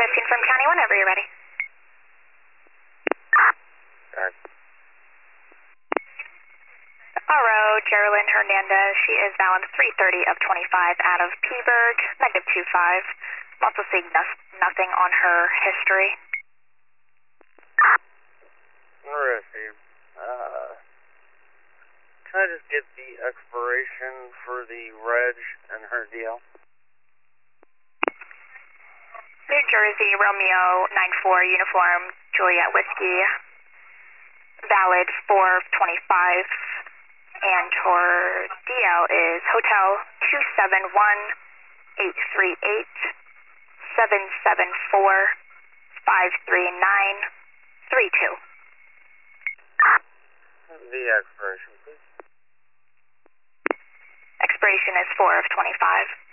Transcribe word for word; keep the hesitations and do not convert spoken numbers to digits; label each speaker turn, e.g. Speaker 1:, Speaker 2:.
Speaker 1: fifteen from County, whenever you're ready.
Speaker 2: Alright.
Speaker 1: Aro, Geraldine Hernandez, she is valid three thirty of twenty-five out of P-Berg, negative two five. I'm also seeing no nothing on her history.
Speaker 2: Received. Uh, can I just get the expiration for the reg and her D L?
Speaker 1: New Jersey, Romeo nine four, uniform, Juliet Whiskey, valid four twenty-five, and her D L is Hotel two seven one eight three eight seven seven four five three nine three two.
Speaker 2: The expiration, please.
Speaker 1: Expiration is four of twenty-five.